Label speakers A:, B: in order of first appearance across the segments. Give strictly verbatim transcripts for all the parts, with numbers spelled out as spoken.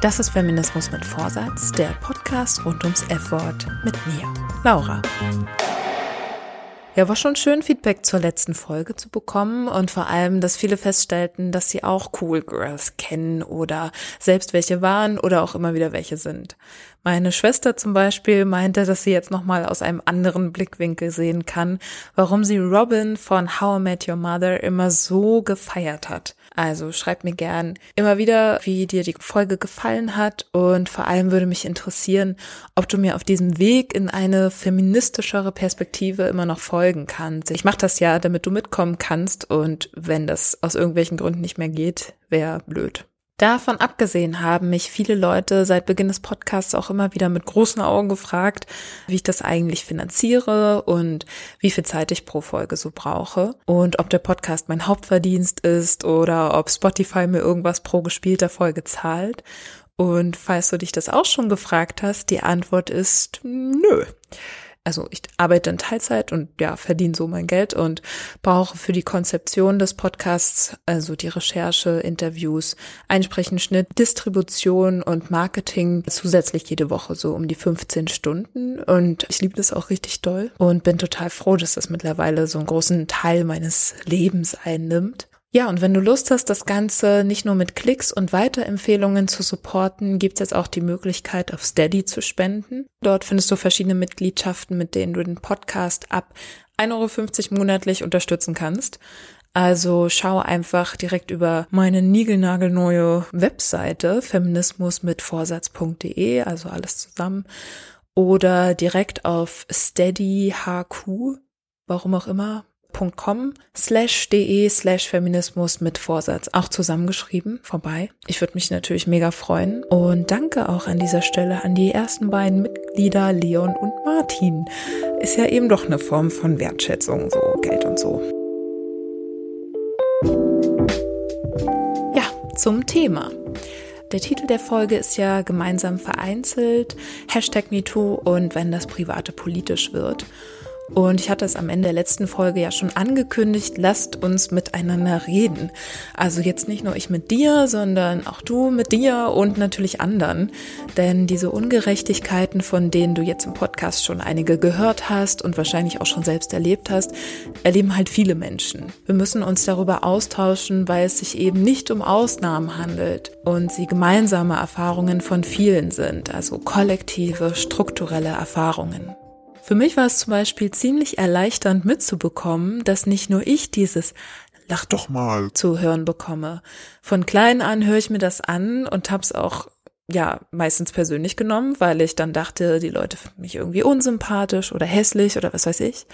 A: Das ist Feminismus mit Vorsatz, der Podcast rund ums F-Wort mit mir, Laura. Ja, war schon schön, Feedback zur letzten Folge zu bekommen und vor allem, dass viele feststellten, dass sie auch Cool Girls kennen oder selbst welche waren oder auch immer wieder welche sind. Meine Schwester zum Beispiel meinte, dass sie jetzt nochmal aus einem anderen Blickwinkel sehen kann, warum sie Robin von How I Met Your Mother immer so gefeiert hat. Also schreib mir gern immer wieder, wie dir die Folge gefallen hat und vor allem würde mich interessieren, ob du mir auf diesem Weg in eine feministischere Perspektive immer noch folgen kannst. Ich mache das ja, damit du mitkommen kannst und wenn das aus irgendwelchen Gründen nicht mehr geht, wäre blöd. Davon abgesehen haben mich viele Leute seit Beginn des Podcasts auch immer wieder mit großen Augen gefragt, wie ich das eigentlich finanziere und wie viel Zeit ich pro Folge so brauche und ob der Podcast mein Hauptverdienst ist oder ob Spotify mir irgendwas pro gespielter Folge zahlt. Und falls du dich das auch schon gefragt hast, die Antwort ist nö. Also ich arbeite in Teilzeit und ja, verdiene so mein Geld und brauche für die Konzeption des Podcasts, also die Recherche, Interviews, Einsprechen, Schnitt, Distribution und Marketing zusätzlich jede Woche so um die fünfzehn Stunden und ich liebe das auch richtig doll und bin total froh, dass das mittlerweile so einen großen Teil meines Lebens einnimmt. Ja, und wenn du Lust hast, das Ganze nicht nur mit Klicks und Weiterempfehlungen zu supporten, gibt es jetzt auch die Möglichkeit, auf Steady zu spenden. Dort findest du verschiedene Mitgliedschaften, mit denen du den Podcast ab ein Euro fünfzig monatlich unterstützen kannst. Also schau einfach direkt über meine niegelnagelneue Webseite feminismus mit vorsatz punkt de, also alles zusammen, oder direkt auf steadyhq, warum auch immer, .com slash de slash Feminismus mit Vorsatz, auch zusammengeschrieben, vorbei. Ich würde mich natürlich mega freuen und danke auch an dieser Stelle an die ersten beiden Mitglieder Leon und Martin. Ist ja eben doch eine Form von Wertschätzung, so Geld und so. Ja, zum Thema. Der Titel der Folge ist ja gemeinsam vereinzelt, Hashtag MeToo und wenn das Private politisch wird. Und ich hatte es am Ende der letzten Folge ja schon angekündigt, lasst uns miteinander reden. Also jetzt nicht nur ich mit dir, sondern auch du mit dir und natürlich anderen. Denn diese Ungerechtigkeiten, von denen du jetzt im Podcast schon einige gehört hast und wahrscheinlich auch schon selbst erlebt hast, erleben halt viele Menschen. Wir müssen uns darüber austauschen, weil es sich eben nicht um Ausnahmen handelt und sie gemeinsame Erfahrungen von vielen sind, also kollektive, strukturelle Erfahrungen. Für mich war es zum Beispiel ziemlich erleichternd mitzubekommen, dass nicht nur ich dieses Lach doch mal zu hören bekomme. Von klein an höre ich mir das an und hab's auch ja meistens persönlich genommen, weil ich dann dachte, die Leute finden mich irgendwie unsympathisch oder hässlich oder was weiß ich.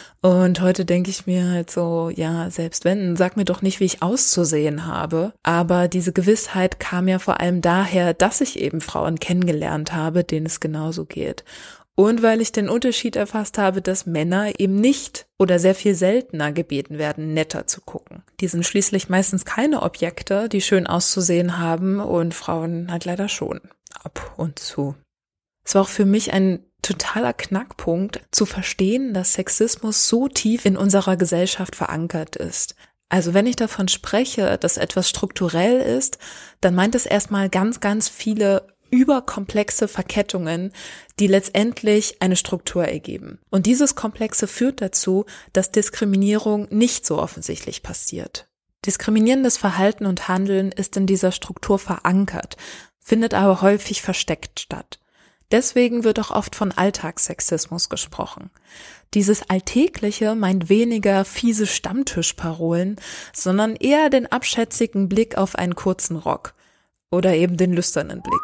A: Und heute denke ich mir halt so, ja, selbst wenn, sag mir doch nicht, wie ich auszusehen habe. Aber diese Gewissheit kam ja vor allem daher, dass ich eben Frauen kennengelernt habe, denen es genauso geht. Und weil ich den Unterschied erfasst habe, dass Männer eben nicht oder sehr viel seltener gebeten werden, netter zu gucken. Die sind schließlich meistens keine Objekte, die schön auszusehen haben und Frauen halt leider schon. Ab und zu. Es war auch für mich ein totaler Knackpunkt, zu verstehen, dass Sexismus so tief in unserer Gesellschaft verankert ist. Also wenn ich davon spreche, dass etwas strukturell ist, dann meint es erstmal ganz, ganz viele überkomplexe Verkettungen, die letztendlich eine Struktur ergeben. Und dieses Komplexe führt dazu, dass Diskriminierung nicht so offensichtlich passiert. Diskriminierendes Verhalten und Handeln ist in dieser Struktur verankert, findet aber häufig versteckt statt. Deswegen wird auch oft von Alltagssexismus gesprochen. Dieses Alltägliche meint weniger fiese Stammtischparolen, sondern eher den abschätzigen Blick auf einen kurzen Rock oder eben den lüsternen Blick.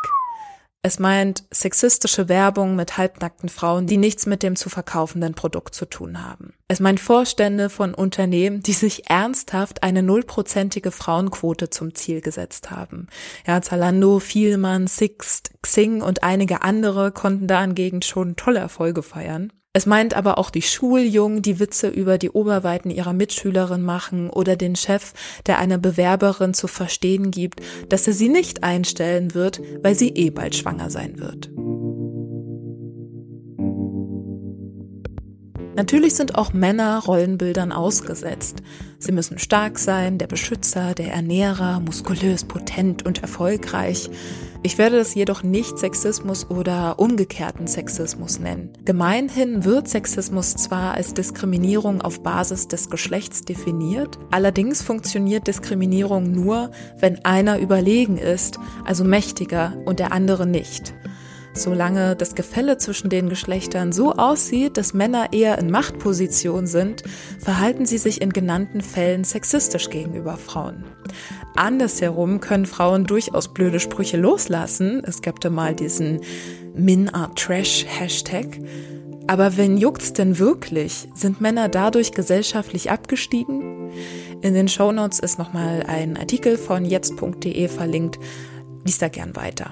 A: Es meint sexistische Werbung mit halbnackten Frauen, die nichts mit dem zu verkaufenden Produkt zu tun haben. Es meint Vorstände von Unternehmen, die sich ernsthaft eine nullprozentige Frauenquote zum Ziel gesetzt haben. Ja, Zalando, Vielmann, Sixt, Xing und einige andere konnten da hingegen schon tolle Erfolge feiern. Es meint aber auch die Schuljungen, die Witze über die Oberweiten ihrer Mitschülerin machen oder den Chef, der einer Bewerberin zu verstehen gibt, dass er sie nicht einstellen wird, weil sie eh bald schwanger sein wird. Natürlich sind auch Männer Rollenbildern ausgesetzt. Sie müssen stark sein, der Beschützer, der Ernährer, muskulös, potent und erfolgreich. Ich werde das jedoch nicht Sexismus oder umgekehrten Sexismus nennen. Gemeinhin wird Sexismus zwar als Diskriminierung auf Basis des Geschlechts definiert, allerdings funktioniert Diskriminierung nur, wenn einer überlegen ist, also mächtiger, und der andere nicht. Solange das Gefälle zwischen den Geschlechtern so aussieht, dass Männer eher in Machtposition sind, verhalten sie sich in genannten Fällen sexistisch gegenüber Frauen. Andersherum können Frauen durchaus blöde Sprüche loslassen. Es gab da mal diesen Men are Trash Hashtag. Aber wen juckt's denn wirklich? Sind Männer dadurch gesellschaftlich abgestiegen? In den Shownotes ist nochmal ein Artikel von jetzt punkt de verlinkt. Lies da gern weiter.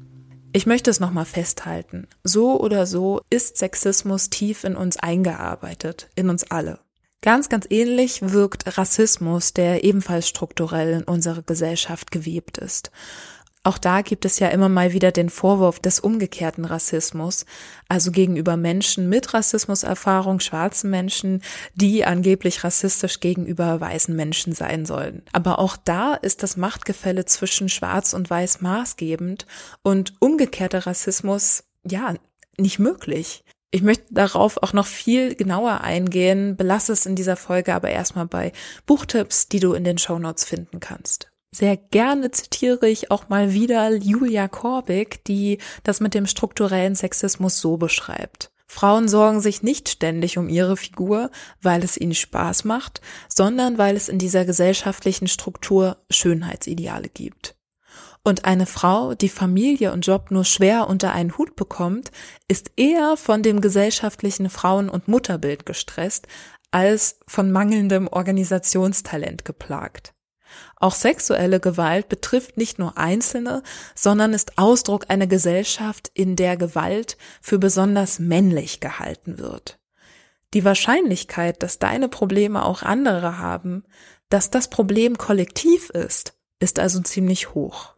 A: Ich möchte es nochmal festhalten. So oder so ist Sexismus tief in uns eingearbeitet, in uns alle. Ganz, ganz ähnlich wirkt Rassismus, der ebenfalls strukturell in unsere Gesellschaft gewebt ist. Auch da gibt es ja immer mal wieder den Vorwurf des umgekehrten Rassismus, also gegenüber Menschen mit Rassismuserfahrung, schwarzen Menschen, die angeblich rassistisch gegenüber weißen Menschen sein sollen. Aber auch da ist das Machtgefälle zwischen Schwarz und Weiß maßgebend und umgekehrter Rassismus, ja, nicht möglich. Ich möchte darauf auch noch viel genauer eingehen, belasse es in dieser Folge aber erstmal bei Buchtipps, die du in den Shownotes finden kannst. Sehr gerne zitiere ich auch mal wieder Julia Korbig, die das mit dem strukturellen Sexismus so beschreibt. Frauen sorgen sich nicht ständig um ihre Figur, weil es ihnen Spaß macht, sondern weil es in dieser gesellschaftlichen Struktur Schönheitsideale gibt. Und eine Frau, die Familie und Job nur schwer unter einen Hut bekommt, ist eher von dem gesellschaftlichen Frauen- und Mutterbild gestresst, als von mangelndem Organisationstalent geplagt. Auch sexuelle Gewalt betrifft nicht nur Einzelne, sondern ist Ausdruck einer Gesellschaft, in der Gewalt für besonders männlich gehalten wird. Die Wahrscheinlichkeit, dass deine Probleme auch andere haben, dass das Problem kollektiv ist, ist also ziemlich hoch.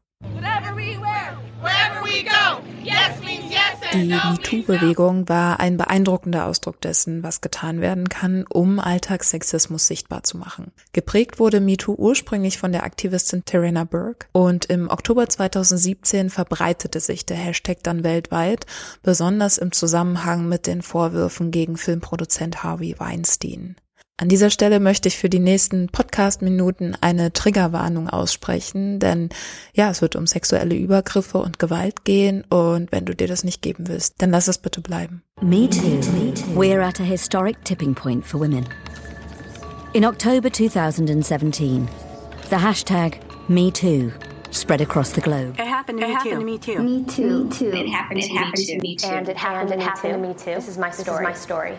A: Die MeToo-Bewegung war ein beeindruckender Ausdruck dessen, was getan werden kann, um Alltagssexismus sichtbar zu machen. Geprägt wurde MeToo ursprünglich von der Aktivistin Tarana Burke und im Oktober zweitausendsiebzehn verbreitete sich der Hashtag dann weltweit, besonders im Zusammenhang mit den Vorwürfen gegen Filmproduzent Harvey Weinstein. An dieser Stelle möchte ich für die nächsten Podcast-Minuten eine Triggerwarnung aussprechen, denn ja, es wird um sexuelle Übergriffe und Gewalt gehen und wenn du dir das nicht geben willst, dann lass es bitte bleiben.
B: Me too. We're at a historic tipping point for women. In October twenty seventeen, the hashtag Me Too spread across the globe.
C: It happened to,
D: it
C: me,
D: happened
C: too.
D: to me too.
C: Me too.
D: Me too.
C: It happened,
D: it
C: to,
D: happened
C: me
D: to me too.
C: And it happened,
D: and
C: it
D: it
C: happened
D: happened
C: to me too.
D: This is my story.
C: This is my story.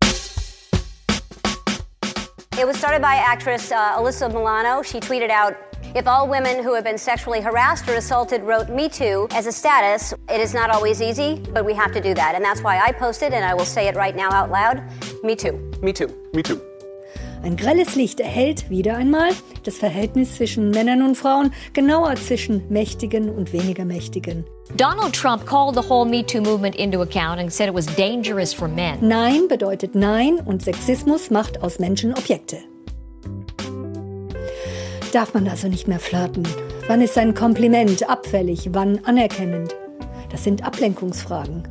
D: It was started by actress uh, Alyssa Milano. She tweeted out, "If all women who have been sexually harassed or assaulted wrote Me Too as a status, it is not always easy, but we have to do that." And that's why I posted, and I will say it right now out loud, Me Too.
E: Me Too. Me Too.
F: Ein grelles Licht erhellt wieder einmal das Verhältnis zwischen Männern und Frauen, genauer zwischen Mächtigen und weniger Mächtigen.
G: Donald Trump called the whole Me Too movement into account and said it was dangerous for men.
F: Nein bedeutet Nein und Sexismus macht aus Menschen Objekte. Darf man also nicht mehr flirten? Wann ist ein Kompliment abfällig, wann anerkennend? Das sind Ablenkungsfragen.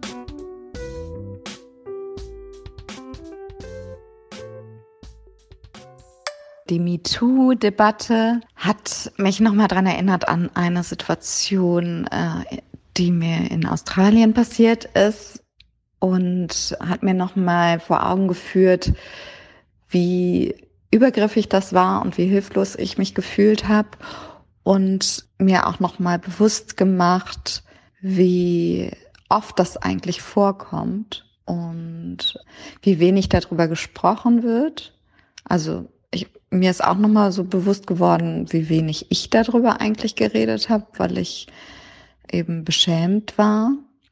H: Die MeToo-Debatte hat mich nochmal daran erinnert an eine Situation, äh, die mir in Australien passiert ist und hat mir nochmal vor Augen geführt, wie übergriffig das war und wie hilflos ich mich gefühlt habe und mir auch nochmal bewusst gemacht, wie oft das eigentlich vorkommt und wie wenig darüber gesprochen wird. Also ich, mir ist auch nochmal so bewusst geworden, wie wenig ich darüber eigentlich geredet habe, weil ich eben beschämt war.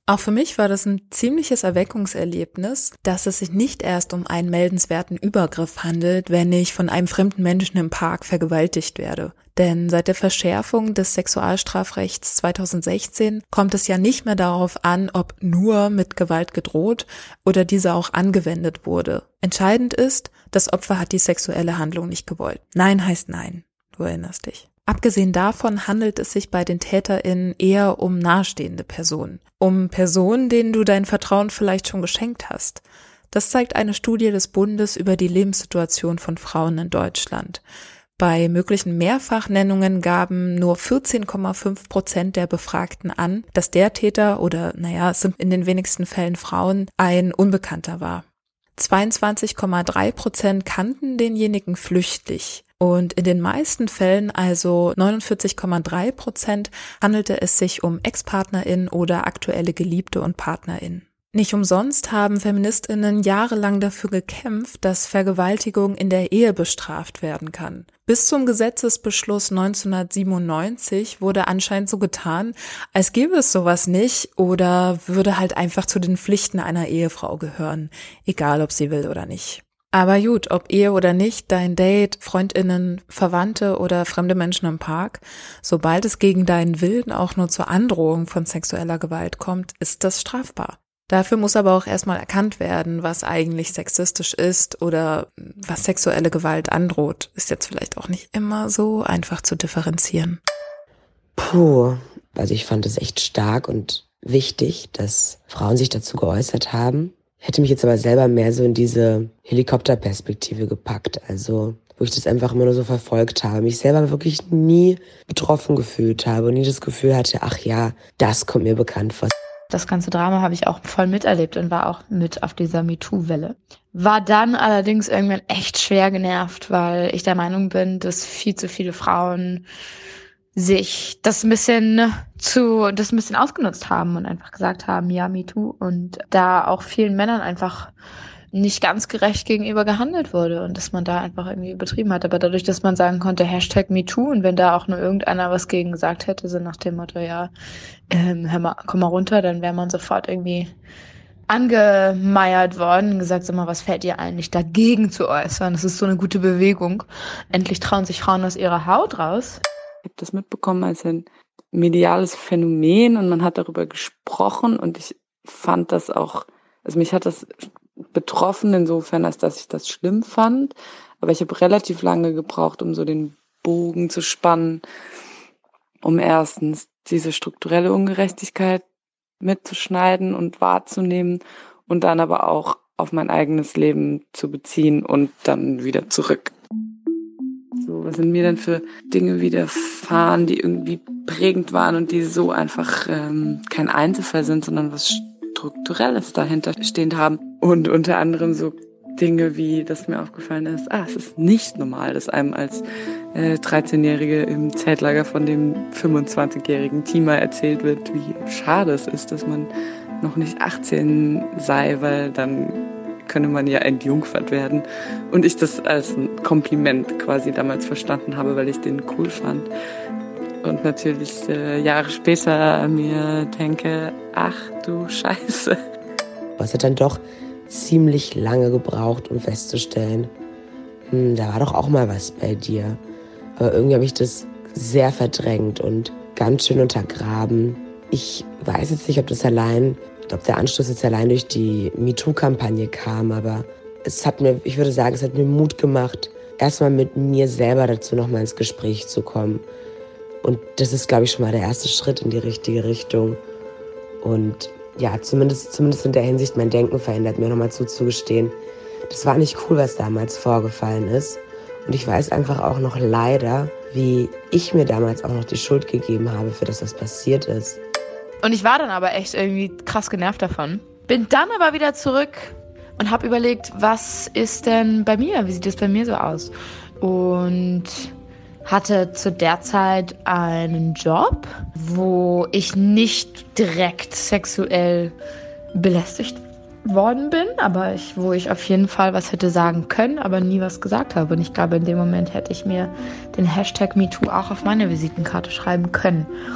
A: Auch für mich war das ein ziemliches Erweckungserlebnis, dass es sich nicht erst um einen meldenswerten Übergriff handelt, wenn ich von einem fremden Menschen im Park vergewaltigt werde. Denn seit der Verschärfung des Sexualstrafrechts zweitausendsechzehn kommt es ja nicht mehr darauf an, ob nur mit Gewalt gedroht oder diese auch angewendet wurde. Entscheidend ist, das Opfer hat die sexuelle Handlung nicht gewollt. Nein heißt nein, du erinnerst dich. Abgesehen davon handelt es sich bei den TäterInnen eher um nahestehende Personen. Um Personen, denen du dein Vertrauen vielleicht schon geschenkt hast. Das zeigt eine Studie des Bundes über die Lebenssituation von Frauen in Deutschland. Bei möglichen Mehrfachnennungen gaben nur vierzehn Komma fünf Prozent der Befragten an, dass der Täter oder, naja, es sind in den wenigsten Fällen Frauen, ein Unbekannter war. zweiundzwanzig Komma drei Prozent kannten denjenigen flüchtig. Und in den meisten Fällen, also neunundvierzig Komma drei Prozent, handelte es sich um Ex-PartnerInnen oder aktuelle Geliebte und PartnerInnen. Nicht umsonst haben FeministInnen jahrelang dafür gekämpft, dass Vergewaltigung in der Ehe bestraft werden kann. Bis zum Gesetzesbeschluss neunzehnhundertsiebenundneunzig wurde anscheinend so getan, als gäbe es sowas nicht oder würde halt einfach zu den Pflichten einer Ehefrau gehören, egal ob sie will oder nicht. Aber gut, ob Ehe oder nicht, dein Date, FreundInnen, Verwandte oder fremde Menschen im Park, sobald es gegen deinen Willen auch nur zur Androhung von sexueller Gewalt kommt, ist das strafbar. Dafür muss aber auch erstmal erkannt werden, was eigentlich sexistisch ist oder was sexuelle Gewalt androht. Ist jetzt vielleicht auch nicht immer so einfach zu differenzieren.
C: Puh, also ich fand es echt stark und wichtig, dass Frauen sich dazu geäußert haben. Hätte mich jetzt aber selber mehr so in diese Helikopterperspektive gepackt, also wo ich das einfach immer nur so verfolgt habe, mich selber wirklich nie betroffen gefühlt habe und nie das Gefühl hatte, ach ja, das kommt mir bekannt vor.
E: Das ganze Drama habe ich auch voll miterlebt und war auch mit auf dieser MeToo-Welle. War dann allerdings irgendwann echt schwer genervt, weil ich der Meinung bin, dass viel zu viele Frauen sich das ein bisschen zu, das ein bisschen ausgenutzt haben und einfach gesagt haben, ja, MeToo, und da auch vielen Männern einfach nicht ganz gerecht gegenüber gehandelt wurde und dass man da einfach irgendwie übertrieben hat. Aber dadurch, dass man sagen konnte, Hashtag MeToo, und wenn da auch nur irgendeiner was gegen gesagt hätte, so nach dem Motto, ja, ähm, hör mal, komm mal runter, dann wäre man sofort irgendwie angemeiert worden und gesagt, sag mal, was fällt dir eigentlich dagegen zu äußern? Das ist so eine gute Bewegung. Endlich trauen sich Frauen aus ihrer Haut raus.
I: Ich habe das mitbekommen als ein mediales Phänomen und man hat darüber gesprochen und ich fand das auch, also mich hat das betroffen insofern, als dass ich das schlimm fand, aber ich habe relativ lange gebraucht, um so den Bogen zu spannen, um erstens diese strukturelle Ungerechtigkeit mitzuschneiden und wahrzunehmen und dann aber auch auf mein eigenes Leben zu beziehen und dann wieder zurück. So, was sind mir denn für Dinge widerfahren, die irgendwie prägend waren und die so einfach ähm, kein Einzelfall sind, sondern was Strukturelles dahinter stehend haben. Und unter anderem so Dinge wie, dass mir aufgefallen ist, ah, es ist nicht normal, dass einem als äh, dreizehnjährige im Zeltlager von dem fünfundzwanzigjährigen Tima erzählt wird, wie schade es ist, dass man noch nicht achtzehn sei, weil dann könne man ja entjungfert werden. Und ich das als ein Kompliment quasi damals verstanden habe, weil ich den cool fand. Und natürlich äh, Jahre später mir denke, ach du Scheiße.
C: Es hat dann doch ziemlich lange gebraucht, um festzustellen, hm, da war doch auch mal was bei dir. Aber irgendwie habe ich das sehr verdrängt und ganz schön untergraben. Ich weiß jetzt nicht, ob das allein, ob der Anstoß jetzt allein durch die MeToo-Kampagne kam, aber es hat mir, ich würde sagen, es hat mir Mut gemacht, erstmal mit mir selber dazu nochmal ins Gespräch zu kommen. Und das ist, glaube ich, schon mal der erste Schritt in die richtige Richtung. Und ja, zumindest, zumindest in der Hinsicht mein Denken verändert, mir nochmal zuzugestehen. Das war nicht cool, was damals vorgefallen ist. Und ich weiß einfach auch noch leider, wie ich mir damals auch noch die Schuld gegeben habe für das, was passiert ist.
E: Und ich war dann aber echt irgendwie krass genervt davon. Bin dann aber wieder zurück und habe überlegt, was ist denn bei mir? Wie sieht es bei mir so aus? Und hatte zu der Zeit einen Job, wo ich nicht direkt sexuell belästigt worden bin, aber ich, wo ich auf jeden Fall was hätte sagen können, aber nie was gesagt habe. Und ich glaube, in dem Moment hätte ich mir den Hashtag MeToo auch auf meine Visitenkarte schreiben können.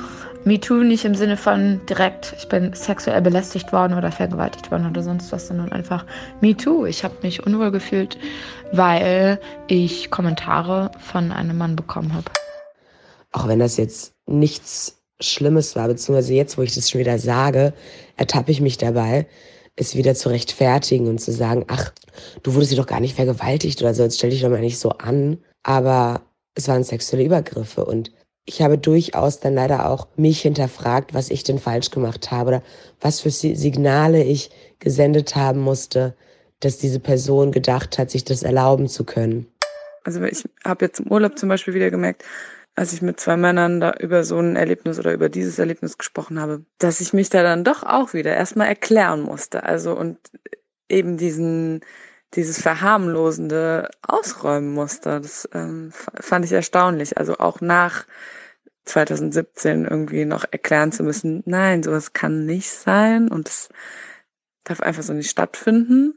E: MeToo nicht im Sinne von direkt, ich bin sexuell belästigt worden oder vergewaltigt worden oder sonst was, sondern einfach MeToo. Ich habe mich unwohl gefühlt, weil ich Kommentare von einem Mann bekommen habe.
C: Auch wenn das jetzt nichts Schlimmes war, beziehungsweise jetzt, wo ich das schon wieder sage, ertappe ich mich dabei, es wieder zu rechtfertigen und zu sagen, ach, du wurdest sie doch gar nicht vergewaltigt oder so, jetzt stell dich doch mal nicht so an. Aber es waren sexuelle Übergriffe und ich habe durchaus dann leider auch mich hinterfragt, was ich denn falsch gemacht habe oder was für Signale ich gesendet haben musste, dass diese Person gedacht hat, sich das erlauben zu können.
I: Also ich habe jetzt im Urlaub zum Beispiel wieder gemerkt, als ich mit zwei Männern da über so ein Erlebnis oder über dieses Erlebnis gesprochen habe, dass ich mich da dann doch auch wieder erstmal erklären musste. Also und eben diesen dieses Verharmlosende ausräumen musste. Das ähm, fand ich erstaunlich. Also auch nach zwanzig siebzehn irgendwie noch erklären zu müssen, nein, sowas kann nicht sein und es darf einfach so nicht stattfinden.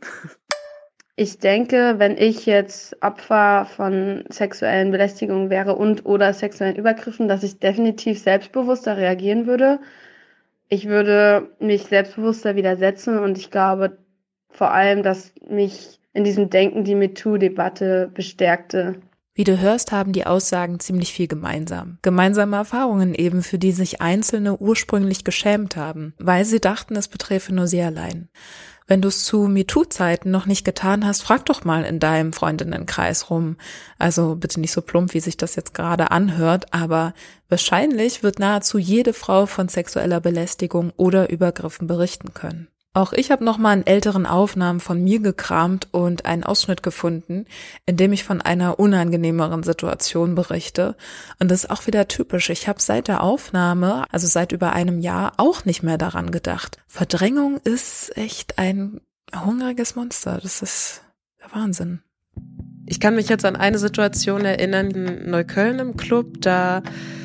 J: Ich denke, wenn ich jetzt Opfer von sexuellen Belästigungen wäre und oder sexuellen Übergriffen, dass ich definitiv selbstbewusster reagieren würde. Ich würde mich selbstbewusster widersetzen und ich glaube vor allem, dass mich in diesem Denken die MeToo-Debatte bestärkte.
A: Wie du hörst, haben die Aussagen ziemlich viel gemeinsam. Gemeinsame Erfahrungen eben, für die sich Einzelne ursprünglich geschämt haben, weil sie dachten, es beträfe nur sie allein. Wenn du es zu MeToo-Zeiten noch nicht getan hast, frag doch mal in deinem Freundinnenkreis rum. Also bitte nicht so plump, wie sich das jetzt gerade anhört, aber wahrscheinlich wird nahezu jede Frau von sexueller Belästigung oder Übergriffen berichten können. Auch ich habe nochmal in älteren Aufnahmen von mir gekramt und einen Ausschnitt gefunden, in dem ich von einer unangenehmeren Situation berichte. Und das ist auch wieder typisch. Ich habe seit der Aufnahme, also seit über einem Jahr, auch nicht mehr daran gedacht. Verdrängung ist echt ein hungriges Monster. Das ist der Wahnsinn. Ich kann mich jetzt an eine Situation erinnern, in Neukölln im Club, da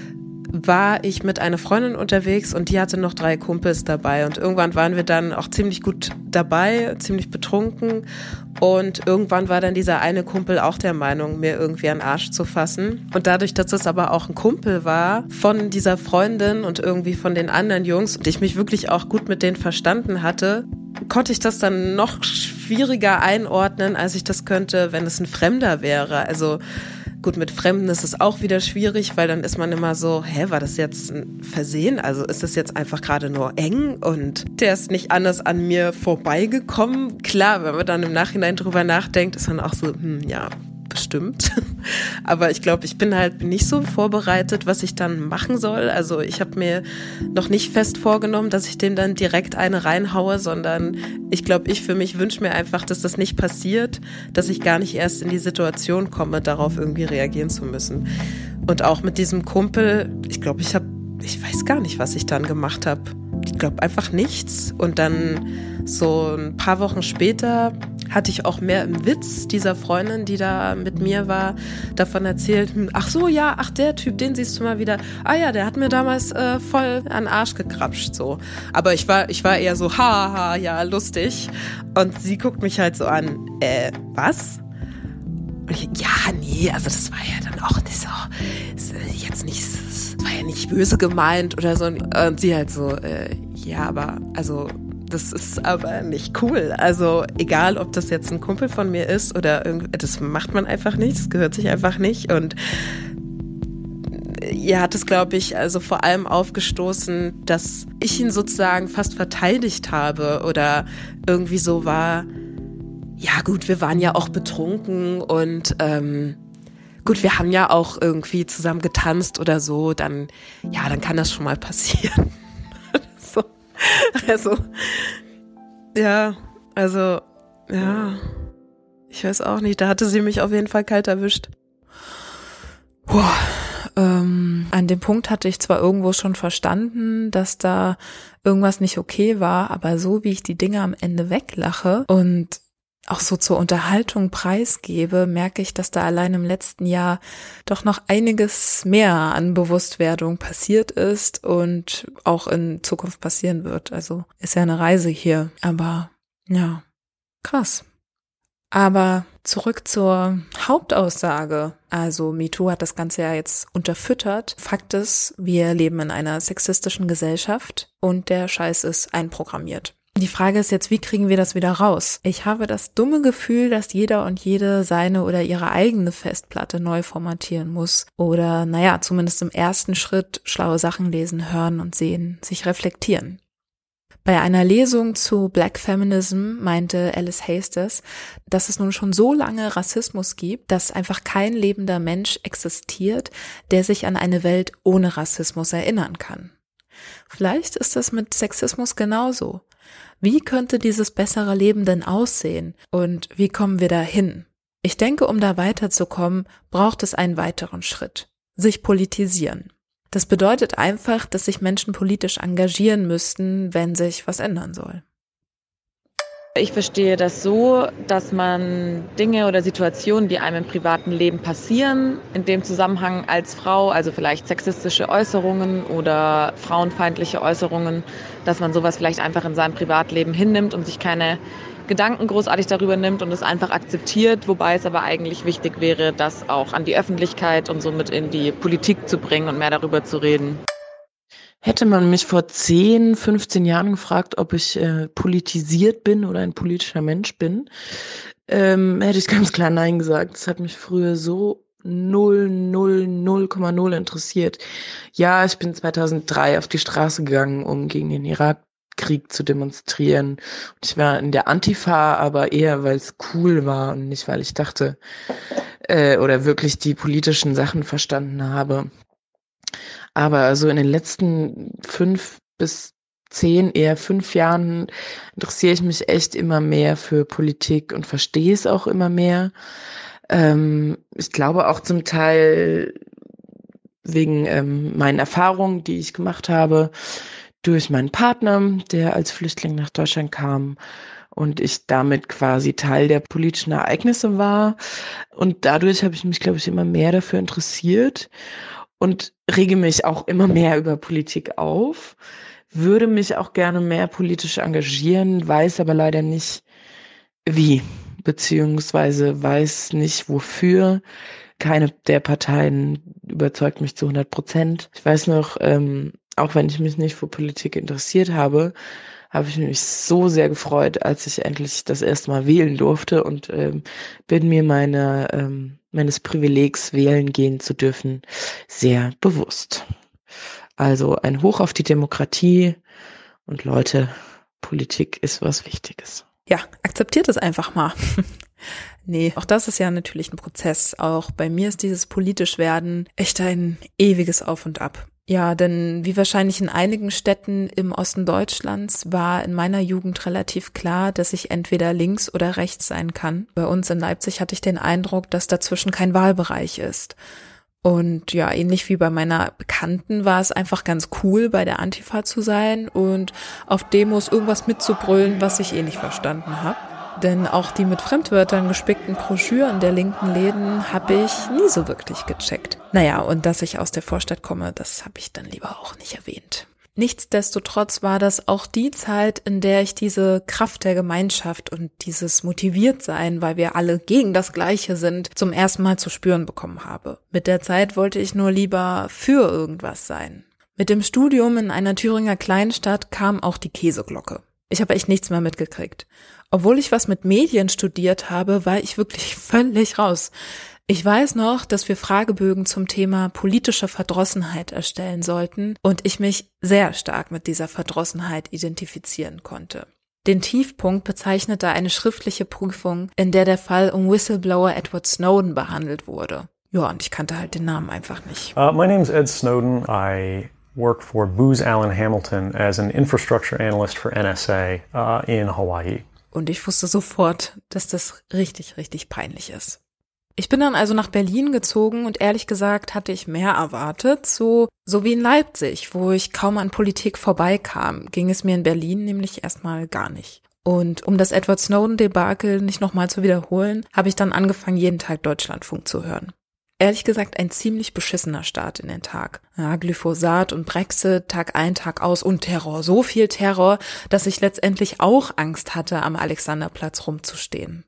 A: war ich mit einer Freundin unterwegs und die hatte noch drei Kumpels dabei und irgendwann waren wir dann auch ziemlich gut dabei, ziemlich betrunken und irgendwann war dann dieser eine Kumpel auch der Meinung, mir irgendwie an den Arsch zu fassen und dadurch, dass es aber auch ein Kumpel war von dieser Freundin und irgendwie von den anderen Jungs und ich mich wirklich auch gut mit denen verstanden hatte, konnte ich das dann noch schwieriger einordnen, als ich das könnte, wenn es ein Fremder wäre. Also gut, mit Fremden ist es auch wieder schwierig, weil dann ist man immer so, hä, war das jetzt ein Versehen? Also ist das jetzt einfach gerade nur eng und der ist nicht anders an mir vorbeigekommen? Klar, wenn man dann im Nachhinein drüber nachdenkt, ist man auch so, hm, ja, bestimmt. Aber ich glaube, ich bin halt nicht so vorbereitet, was ich dann machen soll. Also ich habe mir noch nicht fest vorgenommen, dass ich dem dann direkt eine reinhaue, sondern ich glaube, ich für mich wünsche mir einfach, dass das nicht passiert, dass ich gar nicht erst in die Situation komme, darauf irgendwie reagieren zu müssen. Und auch mit diesem Kumpel, ich glaube, ich habe, ich weiß gar nicht, was ich dann gemacht habe. Ich glaube einfach nichts. Und dann so ein paar Wochen später hatte ich auch mehr im Witz dieser Freundin, die da mit mir war, davon erzählt, ach so, ja, ach der Typ, den siehst du mal wieder. Ah ja, der hat mir damals äh, voll an den Arsch gekrapscht, so. Aber ich war, ich war eher so, haha, ja, lustig. Und sie guckt mich halt so an, äh, was? Und ich, ja, nee, also das war ja dann auch nicht so, ist jetzt nicht, das war ja nicht böse gemeint oder so. Und sie halt so, äh, ja, aber, also, das ist aber nicht cool. Also egal, ob das jetzt ein Kumpel von mir ist oder irgendwie, das macht man einfach nicht, das gehört sich einfach nicht. Und ihr hat es, glaube ich, also vor allem aufgestoßen, dass ich ihn sozusagen fast verteidigt habe oder irgendwie so war, ja gut, wir waren ja auch betrunken und ähm, gut, wir haben ja auch irgendwie zusammen getanzt oder so, dann, ja, dann kann das schon mal passieren. so. Also, ja, also, ja, ich weiß auch nicht, da hatte sie mich auf jeden Fall kalt erwischt. Puh, ähm, an dem Punkt hatte ich zwar irgendwo schon verstanden, dass da irgendwas nicht okay war, aber so wie ich die Dinge am Ende weglache und auch so zur Unterhaltung preisgebe, merke ich, dass da allein im letzten Jahr doch noch einiges mehr an Bewusstwerdung passiert ist und auch in Zukunft passieren wird. Also ist ja eine Reise hier, aber ja, krass. Aber zurück zur Hauptaussage. Also MeToo hat das Ganze ja jetzt unterfüttert. Fakt ist, wir leben in einer sexistischen Gesellschaft und der Scheiß ist einprogrammiert. Die Frage ist jetzt, wie kriegen wir das wieder raus? Ich habe das dumme Gefühl, dass jeder und jede seine oder ihre eigene Festplatte neu formatieren muss. Oder, naja, zumindest im ersten Schritt schlaue Sachen lesen, hören und sehen, sich reflektieren. Bei einer Lesung zu Black Feminism meinte Alice Hasters, dass es nun schon so lange Rassismus gibt, dass einfach kein lebender Mensch existiert, der sich an eine Welt ohne Rassismus erinnern kann. Vielleicht ist das mit Sexismus genauso. Wie könnte dieses bessere Leben denn aussehen und wie kommen wir da hin? Ich denke, um da weiterzukommen, braucht es einen weiteren Schritt. Sich politisieren. Das bedeutet einfach, dass sich Menschen politisch engagieren müssten, wenn sich was ändern soll.
K: Ich verstehe das so, dass man Dinge oder Situationen, die einem im privaten Leben passieren, in dem Zusammenhang als Frau, also vielleicht sexistische Äußerungen oder frauenfeindliche Äußerungen, dass man sowas vielleicht einfach in seinem Privatleben hinnimmt und sich keine Gedanken großartig darüber nimmt und es einfach akzeptiert, wobei es aber eigentlich wichtig wäre, das auch an die Öffentlichkeit und somit in die Politik zu bringen und mehr darüber zu reden.
L: Hätte man mich vor zehn, fünfzehn Jahren gefragt, ob ich äh, politisiert bin oder ein politischer Mensch bin, ähm, hätte ich ganz klar Nein gesagt. Das hat mich früher so null, null, null Komma null interessiert. Ja, ich bin zweitausenddrei auf die Straße gegangen, um gegen den Irakkrieg zu demonstrieren. Und ich war in der Antifa, aber eher, weil es cool war und nicht, weil ich dachte äh, oder wirklich die politischen Sachen verstanden habe. Aber so in den letzten fünf bis zehn, eher fünf Jahren interessiere ich mich echt immer mehr für Politik und verstehe es auch immer mehr. Ähm, ich glaube auch zum Teil wegen ähm, meinen Erfahrungen, die ich gemacht habe, durch meinen Partner, der als Flüchtling nach Deutschland kam und ich damit quasi Teil der politischen Ereignisse war. Und dadurch habe ich mich, glaube ich, immer mehr dafür interessiert. Und rege mich auch immer mehr über Politik auf, würde mich auch gerne mehr politisch engagieren, weiß aber leider nicht wie, beziehungsweise weiß nicht wofür. Keine der Parteien überzeugt mich zu hundert Prozent. Ich weiß noch, ähm, auch wenn ich mich nicht für Politik interessiert habe, habe ich mich so sehr gefreut, als ich endlich das erste Mal wählen durfte und ähm, bin mir meine, ähm, meines Privilegs, wählen gehen zu dürfen, sehr bewusst. Also ein Hoch auf die Demokratie und Leute, Politik ist was Wichtiges.
A: Ja, akzeptiert es einfach mal. Nee, auch das ist ja natürlich ein Prozess. Auch bei mir ist dieses politisch Werden echt ein ewiges Auf und Ab. Ja, denn wie wahrscheinlich in einigen Städten im Osten Deutschlands war in meiner Jugend relativ klar, dass ich entweder links oder rechts sein kann. Bei uns in Leipzig hatte ich den Eindruck, dass dazwischen kein Wahlbereich ist. Und ja, ähnlich wie bei meiner Bekannten war es einfach ganz cool, bei der Antifa zu sein und auf Demos irgendwas mitzubrüllen, was ich eh nicht verstanden habe. Denn auch die mit Fremdwörtern gespickten Broschüren der linken Läden habe ich nie so wirklich gecheckt. Naja, und dass ich aus der Vorstadt komme, das habe ich dann lieber auch nicht erwähnt. Nichtsdestotrotz war das auch die Zeit, in der ich diese Kraft der Gemeinschaft und dieses Motiviertsein, weil wir alle gegen das Gleiche sind, zum ersten Mal zu spüren bekommen habe. Mit der Zeit wollte ich nur lieber für irgendwas sein. Mit dem Studium in einer Thüringer Kleinstadt kam auch die Käseglocke. Ich habe echt nichts mehr mitgekriegt. Obwohl ich was mit Medien studiert habe, war ich wirklich völlig raus. Ich weiß noch, dass wir Fragebögen zum Thema politische Verdrossenheit erstellen sollten und ich mich sehr stark mit dieser Verdrossenheit identifizieren konnte. Den Tiefpunkt bezeichnete eine schriftliche Prüfung, in der der Fall um Whistleblower Edward Snowden behandelt wurde. Ja, und ich kannte halt den Namen einfach nicht.
M: Uh, my name is Ed Snowden. I work for Booz Allen Hamilton as an infrastructure analyst for N S A uh, in Hawaii.
A: Und ich wusste sofort, dass das richtig, richtig peinlich ist. Ich bin dann also nach Berlin gezogen und ehrlich gesagt hatte ich mehr erwartet, so, so wie in Leipzig, wo ich kaum an Politik vorbeikam, ging es mir in Berlin nämlich erstmal gar nicht. Und um das Edward Snowden-Debakel nicht nochmal zu wiederholen, habe ich dann angefangen, jeden Tag Deutschlandfunk zu hören. Ehrlich gesagt ein ziemlich beschissener Start in den Tag. Ja, Glyphosat und Brexit, Tag ein, Tag aus und Terror. So viel Terror, dass ich letztendlich auch Angst hatte, am Alexanderplatz rumzustehen.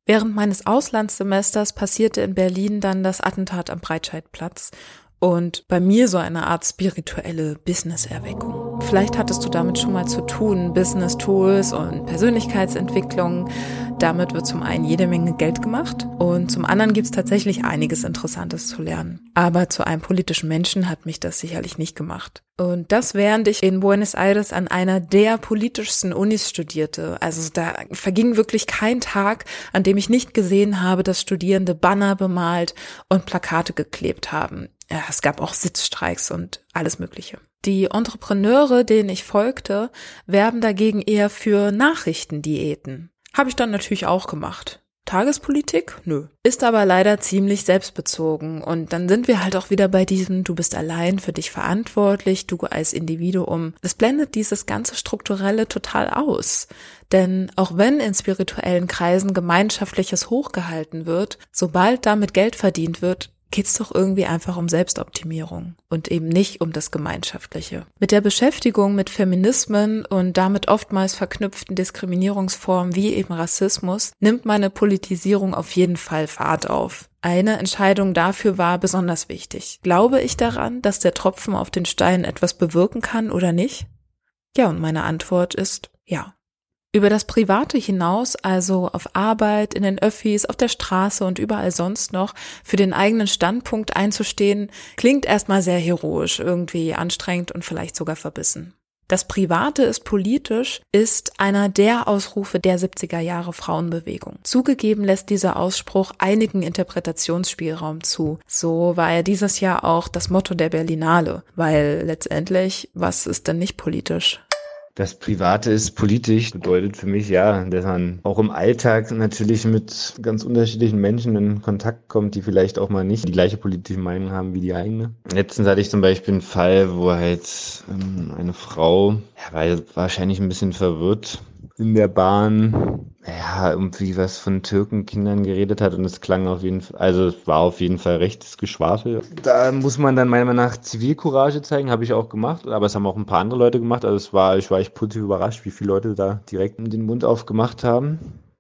A: Während meines Auslandssemesters passierte in Berlin dann das Attentat am Breitscheidplatz und bei mir so eine Art spirituelle Business-Erweckung. Vielleicht hattest du damit schon mal zu tun, Business-Tools und Persönlichkeitsentwicklung. Damit wird zum einen jede Menge Geld gemacht und zum anderen gibt es tatsächlich einiges Interessantes zu lernen. Aber zu einem politischen Menschen hat mich das sicherlich nicht gemacht. Und das während ich in Buenos Aires an einer der politischsten Unis studierte. Also da verging wirklich kein Tag, an dem ich nicht gesehen habe, dass Studierende Banner bemalt und Plakate geklebt haben. Ja, es gab auch Sitzstreiks und alles Mögliche. Die Entrepreneure, denen ich folgte, werben dagegen eher für Nachrichtendiäten. Habe ich dann natürlich auch gemacht. Tagespolitik? Nö. Ist aber leider ziemlich selbstbezogen. Und dann sind wir halt auch wieder bei diesem, du bist allein für dich verantwortlich, du als Individuum. Das blendet dieses ganze Strukturelle total aus. Denn auch wenn in spirituellen Kreisen Gemeinschaftliches hochgehalten wird, sobald damit Geld verdient wird, geht's doch irgendwie einfach um Selbstoptimierung und eben nicht um das Gemeinschaftliche. Mit der Beschäftigung mit Feminismen und damit oftmals verknüpften Diskriminierungsformen wie eben Rassismus nimmt meine Politisierung auf jeden Fall Fahrt auf. Eine Entscheidung dafür war besonders wichtig. Glaube ich daran, dass der Tropfen auf den Stein etwas bewirken kann oder nicht? Ja, und meine Antwort ist ja. Über das Private hinaus, also auf Arbeit, in den Öffis, auf der Straße und überall sonst noch, für den eigenen Standpunkt einzustehen, klingt erstmal sehr heroisch, irgendwie anstrengend und vielleicht sogar verbissen. Das Private ist politisch, ist einer der Ausrufe der siebziger Jahre Frauenbewegung. Zugegeben lässt dieser Ausspruch einigen Interpretationsspielraum zu. So war er dieses Jahr auch das Motto der Berlinale, weil letztendlich, was ist denn nicht politisch?
N: Das Private ist politisch, bedeutet für mich ja, dass man auch im Alltag natürlich mit ganz unterschiedlichen Menschen in Kontakt kommt, die vielleicht auch mal nicht die gleiche politische Meinung haben wie die eigene. Letztens hatte ich zum Beispiel einen Fall, wo halt ähm, eine Frau, ja, war wahrscheinlich ein bisschen verwirrt in der Bahn, ja, irgendwie was von Türkenkindern geredet hat und es klang auf jeden Fall, also es war auf jeden Fall rechtes Geschwafel. Da muss man dann meiner Meinung nach Zivilcourage zeigen, habe ich auch gemacht, aber es haben auch ein paar andere Leute gemacht, also es war, ich war echt positiv überrascht, wie viele Leute da direkt den Mund aufgemacht haben.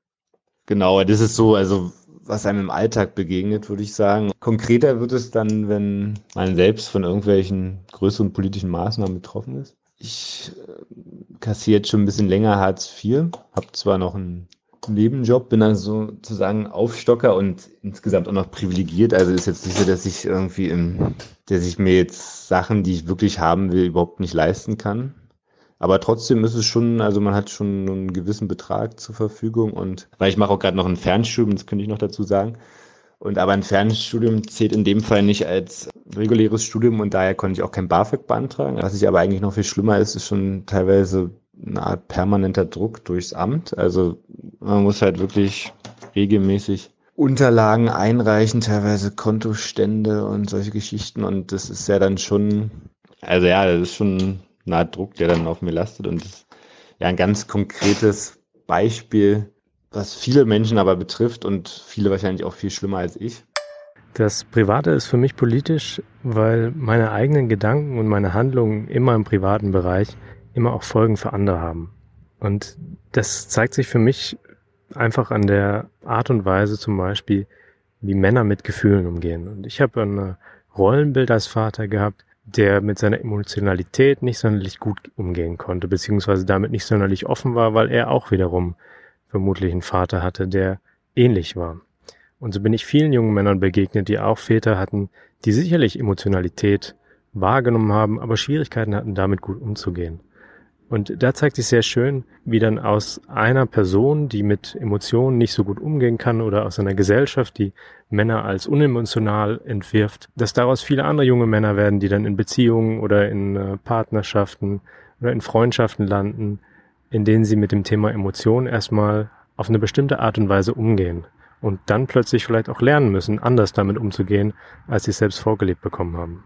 N: Genau, das ist so, also was einem im Alltag begegnet, würde ich sagen. Konkreter wird es dann, wenn man selbst von irgendwelchen größeren politischen Maßnahmen betroffen ist. Ich äh, kassiere jetzt schon ein bisschen länger Hartz vier, habe zwar noch einen Nebenjob, bin also sozusagen Aufstocker und insgesamt auch noch privilegiert. Also ist jetzt nicht so, dass ich irgendwie, im, dass ich mir jetzt Sachen, die ich wirklich haben will, überhaupt nicht leisten kann. Aber trotzdem ist es schon, also man hat schon einen gewissen Betrag zur Verfügung und weil ich mache auch gerade noch ein Fernstudium, das könnte ich noch dazu sagen. Und aber ein Fernstudium zählt in dem Fall nicht als reguläres Studium und daher konnte ich auch kein BAföG beantragen. Was ich aber eigentlich noch viel schlimmer ist, ist schon teilweise eine Art permanenter Druck durchs Amt. Also man muss halt wirklich regelmäßig Unterlagen einreichen, teilweise Kontostände und solche Geschichten und das ist ja dann schon, also ja, das ist schon eine Art Druck, der dann auf mir lastet und das ist ja ein ganz konkretes Beispiel, was viele Menschen aber betrifft und viele wahrscheinlich auch viel schlimmer als ich.
O: Das Private ist für mich politisch, weil meine eigenen Gedanken und meine Handlungen immer im privaten Bereich immer auch Folgen für andere haben. Und das zeigt sich für mich einfach an der Art und Weise zum Beispiel, wie Männer mit Gefühlen umgehen. Und ich habe ein Rollenbild als Vater gehabt, der mit seiner Emotionalität nicht sonderlich gut umgehen konnte, beziehungsweise damit nicht sonderlich offen war, weil er auch wiederum vermutlich einen Vater hatte, der ähnlich war. Und so bin ich vielen jungen Männern begegnet, die auch Väter hatten, die sicherlich Emotionalität wahrgenommen haben, aber Schwierigkeiten hatten, damit gut umzugehen. Und da zeigt sich sehr schön, wie dann aus einer Person, die mit Emotionen nicht so gut umgehen kann oder aus einer Gesellschaft, die Männer als unemotional entwirft, dass daraus viele andere junge Männer werden, die dann in Beziehungen oder in Partnerschaften oder in Freundschaften landen, in denen sie mit dem Thema Emotionen erstmal auf eine bestimmte Art und Weise umgehen und dann plötzlich vielleicht auch lernen müssen, anders damit umzugehen, als sie es selbst vorgelebt bekommen haben.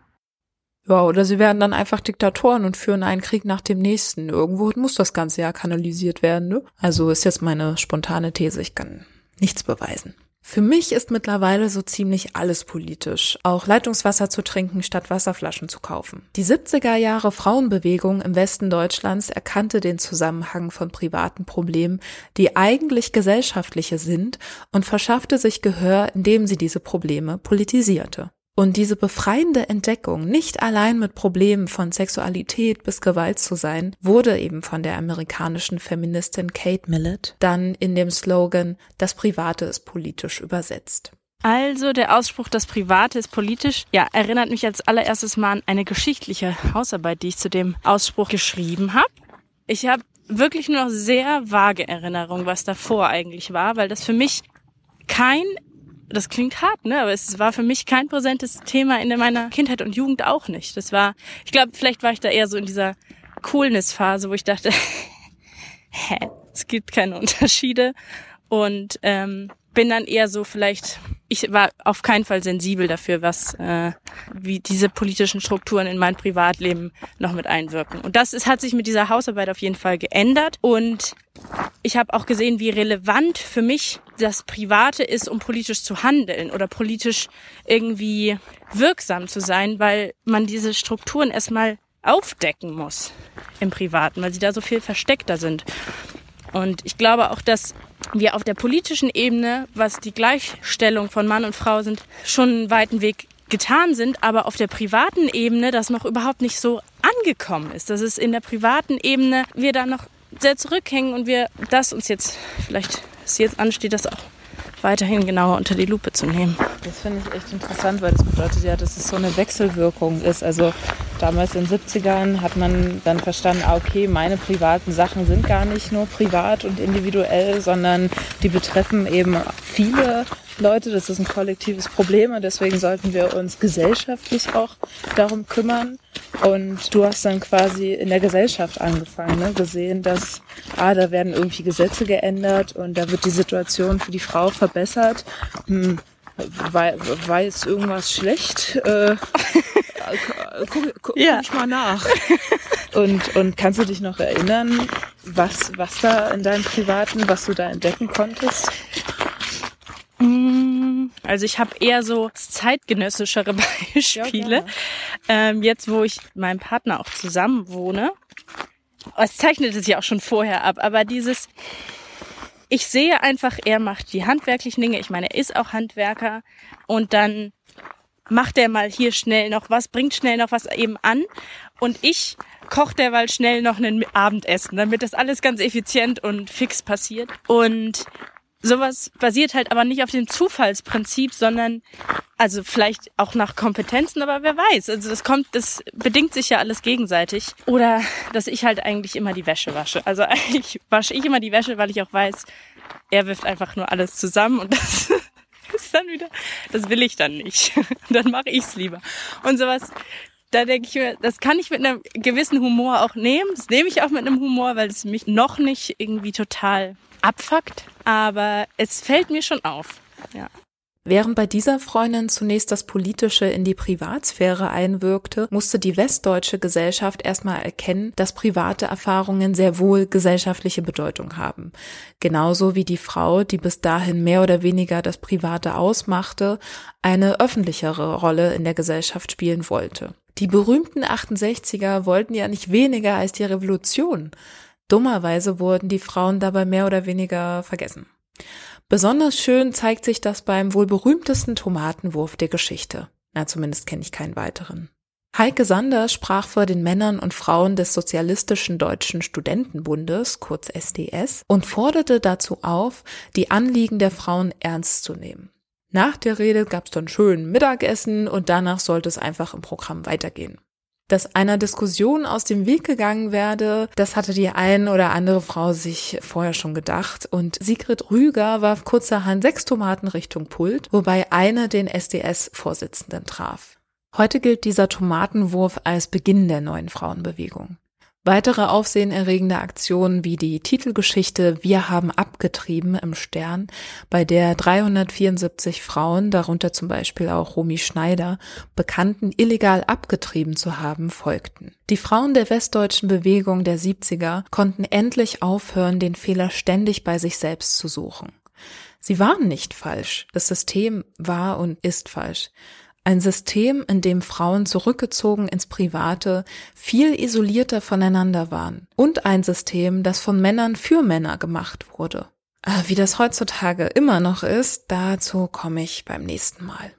A: Ja, oder sie werden dann einfach Diktatoren und führen einen Krieg nach dem nächsten. Irgendwo muss das Ganze ja kanalisiert werden, ne? Also ist jetzt meine spontane These, ich kann nichts beweisen. Für mich ist mittlerweile so ziemlich alles politisch, auch Leitungswasser zu trinken statt Wasserflaschen zu kaufen. Die siebziger Jahre Frauenbewegung im Westen Deutschlands erkannte den Zusammenhang von privaten Problemen, die eigentlich gesellschaftliche sind, und verschaffte sich Gehör, indem sie diese Probleme politisierte. Und diese befreiende Entdeckung, nicht allein mit Problemen von Sexualität bis Gewalt zu sein, wurde eben von der amerikanischen Feministin Kate Millett dann in dem Slogan „Das Private ist politisch" übersetzt.
P: Also der Ausspruch, das Private ist politisch, ja, erinnert mich als allererstes mal an eine geschichtliche Hausarbeit, die ich zu dem Ausspruch geschrieben habe. Ich habe wirklich nur noch sehr vage Erinnerungen, was davor eigentlich war, weil das für mich kein Das klingt hart, ne? Aber es war für mich kein präsentes Thema in meiner Kindheit und Jugend auch nicht. Das war, ich glaube, vielleicht war ich da eher so in dieser Coolness-Phase, wo ich dachte, hä, es gibt keine Unterschiede. Und ähm, bin dann eher so vielleicht, ich war auf keinen Fall sensibel dafür, was äh, wie diese politischen Strukturen in mein Privatleben noch mit einwirken. Und das ist, hat sich mit dieser Hausarbeit auf jeden Fall geändert. Und ich habe auch gesehen, wie relevant für mich das Private ist, um politisch zu handeln oder politisch irgendwie wirksam zu sein, weil man diese Strukturen erstmal aufdecken muss im Privaten, weil sie da so viel versteckter sind. Und ich glaube auch, dass wir auf der politischen Ebene, was die Gleichstellung von Mann und Frau sind, schon einen weiten Weg getan sind, aber auf der privaten Ebene das noch überhaupt nicht so angekommen ist. Dass es in der privaten Ebene wir da noch sehr zurückhängen und wir das uns jetzt, vielleicht es jetzt ansteht, das auch weiterhin genauer unter die Lupe zu nehmen.
Q: Das finde ich echt interessant, weil das bedeutet ja, dass es so eine Wechselwirkung ist. Also damals in den siebzigern hat man dann verstanden, ah, okay, meine privaten Sachen sind gar nicht nur privat und individuell, sondern die betreffen eben viele Leute. Das ist ein kollektives Problem und deswegen sollten wir uns gesellschaftlich auch darum kümmern. Und du hast dann quasi in der Gesellschaft angefangen, ne? Gesehen, dass ah, da werden irgendwie Gesetze geändert und da wird die Situation für die Frau verbessert. Hm, war, war jetzt irgendwas schlecht? Äh, guck, guck, ja. guck ich mal nach. Und, und kannst du dich noch erinnern, was, was da in deinem Privaten, was du da entdecken konntest?
P: Also ich habe eher so zeitgenössischere Beispiele. Ja, ähm, jetzt, wo ich mit meinem Partner auch zusammen wohne. Es zeichnete sich auch schon vorher ab, aber dieses, ich sehe einfach, er macht die handwerklichen Dinge. Ich meine, er ist auch Handwerker und dann macht er mal hier schnell noch was, bringt schnell noch was eben an und ich koche derweil schnell noch ein Abendessen, damit das alles ganz effizient und fix passiert. Und sowas basiert halt aber nicht auf dem Zufallsprinzip, sondern also vielleicht auch nach Kompetenzen, aber wer weiß. Also das kommt, das bedingt sich ja alles gegenseitig. Oder dass ich halt eigentlich immer die Wäsche wasche. Also eigentlich wasche ich immer die Wäsche, weil ich auch weiß, er wirft einfach nur alles zusammen und das ist dann wieder, das will ich dann nicht. Dann mache ich es lieber. Und sowas, da denke ich mir, das kann ich mit einem gewissen Humor auch nehmen. Das nehme ich auch mit einem Humor, weil es mich noch nicht irgendwie total abfuckt, aber es fällt mir schon auf. Ja.
A: Während bei dieser Freundin zunächst das Politische in die Privatsphäre einwirkte, musste die westdeutsche Gesellschaft erstmal erkennen, dass private Erfahrungen sehr wohl gesellschaftliche Bedeutung haben. Genauso wie die Frau, die bis dahin mehr oder weniger das Private ausmachte, eine öffentlichere Rolle in der Gesellschaft spielen wollte. Die berühmten achtundsechziger wollten ja nicht weniger als die Revolution. Dummerweise wurden die Frauen dabei mehr oder weniger vergessen. Besonders schön zeigt sich das beim wohl berühmtesten Tomatenwurf der Geschichte. Na, zumindest kenne ich keinen weiteren. Heike Sander sprach vor den Männern und Frauen des Sozialistischen Deutschen Studentenbundes, kurz S D S, und forderte dazu auf, die Anliegen der Frauen ernst zu nehmen. Nach der Rede gab es dann schön Mittagessen und danach sollte es einfach im Programm weitergehen. Dass einer Diskussion aus dem Weg gegangen werde, das hatte die ein oder andere Frau sich vorher schon gedacht. Und Sigrid Rüger warf kurzerhand sechs Tomaten Richtung Pult, wobei eine den S D S-Vorsitzenden traf. Heute gilt dieser Tomatenwurf als Beginn der neuen Frauenbewegung. Weitere aufsehenerregende Aktionen wie die Titelgeschichte Wir haben abgetrieben im Stern, bei der dreihundertvierundsiebzig Frauen, darunter zum Beispiel auch Romy Schneider, bekannten, illegal abgetrieben zu haben, folgten. Die Frauen der westdeutschen Bewegung der siebziger konnten endlich aufhören, den Fehler ständig bei sich selbst zu suchen. Sie waren nicht falsch. Das System war und ist falsch. Ein System, in dem Frauen zurückgezogen ins Private viel isolierter voneinander waren. Und ein System, das von Männern für Männer gemacht wurde. Wie das heutzutage immer noch ist, dazu komme ich beim nächsten Mal.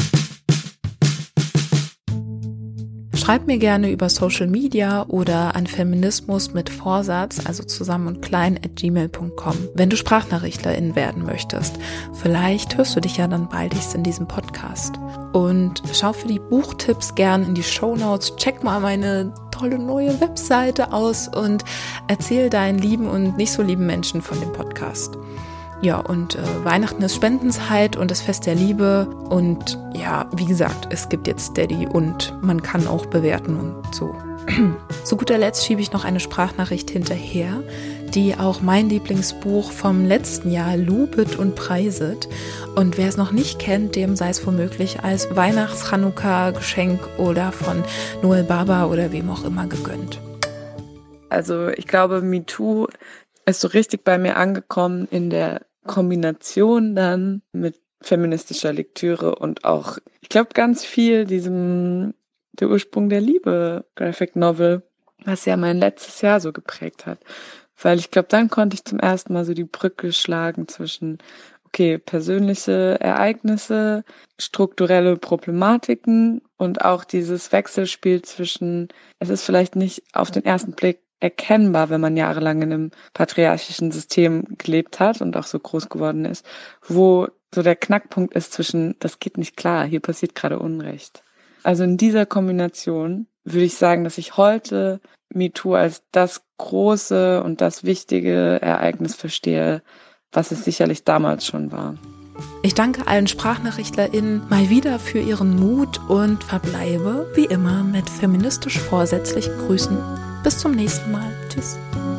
A: Schreib mir gerne über Social Media oder an Feminismus mit Vorsatz, also zusammen und klein at gmail punkt com, wenn du SprachnachrichtlerIn werden möchtest. Vielleicht hörst du dich ja dann baldigst in diesem Podcast. Und schau für die Buchtipps gern in die Shownotes, check mal meine tolle neue Webseite aus und erzähl deinen lieben und nicht so lieben Menschen von dem Podcast. Ja, und äh, Weihnachten ist Spendenzeit und das Fest der Liebe und ja, wie gesagt, es gibt jetzt Steady und man kann auch bewerten und so. Zu guter Letzt schiebe ich noch eine Sprachnachricht hinterher, die auch mein Lieblingsbuch vom letzten Jahr lobet und preiset. Und wer es noch nicht kennt, dem sei es womöglich als Weihnachts-Chanukka-Geschenk oder von Noel Baba oder wem auch immer gegönnt.
I: Also ich glaube, MeToo ist so richtig bei mir angekommen in der Kombination dann mit feministischer Lektüre und auch, ich glaube, ganz viel diesem Der Ursprung der Liebe Graphic Novel, was ja mein letztes Jahr so geprägt hat. Weil ich glaube, dann konnte ich zum ersten Mal so die Brücke schlagen zwischen, okay, persönliche Ereignisse, strukturelle Problematiken und auch dieses Wechselspiel zwischen, es ist vielleicht nicht auf den ersten Blick erkennbar, wenn man jahrelang in einem patriarchischen System gelebt hat und auch so groß geworden ist, wo so der Knackpunkt ist zwischen, das geht nicht klar, hier passiert gerade Unrecht. Also in dieser Kombination würde ich sagen, dass ich heute MeToo als das große und das wichtige Ereignis verstehe, was es sicherlich damals schon war.
A: Ich danke allen SprachnachrichtlerInnen mal wieder für ihren Mut und verbleibe, wie immer, mit feministisch vorsätzlichen Grüßen. Bis zum nächsten Mal. Tschüss.